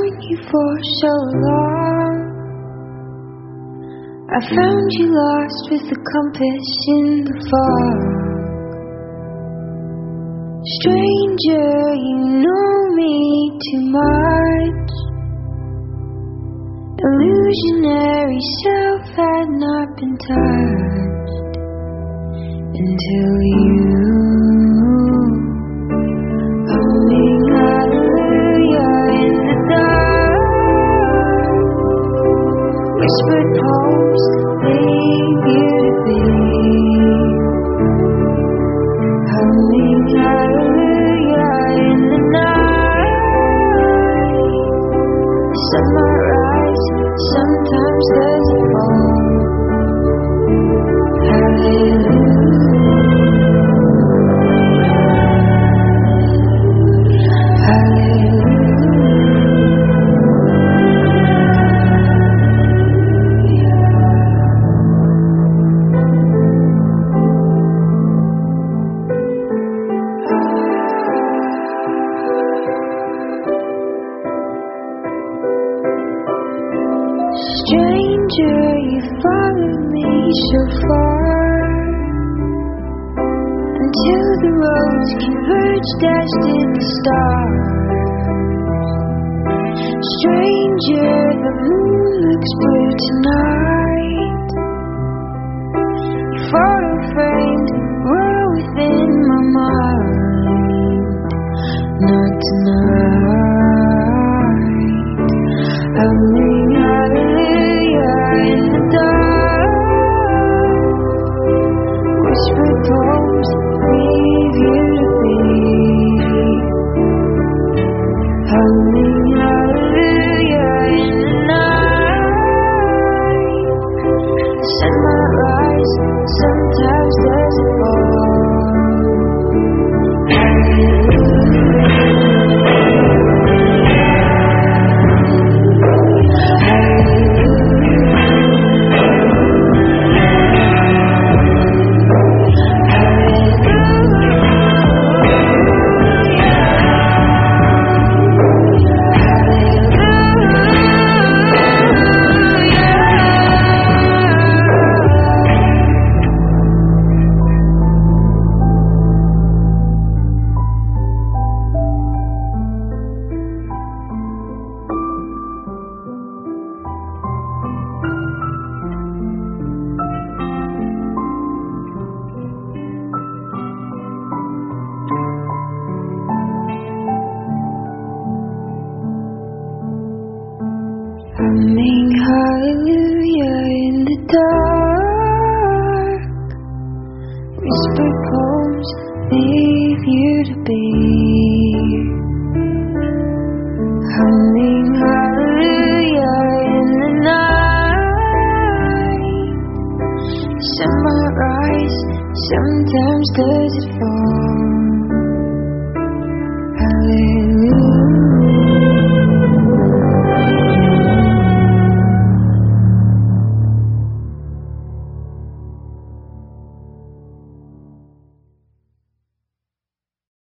known you for so long. I found you lost with the compass in the fog. Stranger, you know me too much. Illusionary self had not been touched until you. Humming hallelujah in the dark. Whispered poems leave you to be. Humming hallelujah in the night. The sun might rise, sometimes does it fall. Hallelujah. Stranger, you followed me so far until the roads converged as did the stars. Stranger, the moon looks blue tonight. Your photo framed well within my mind. Not tonight. Humming hallelujah in the dark. Whispered poems leave you to be. Humming hallelujah in the night. The sun might rise, sometimes does it fall. Humming hallelujah in the dark. Whispered poems leave you to be. Humming hallelujah in the night. The sun might rise, sometimes does it fall.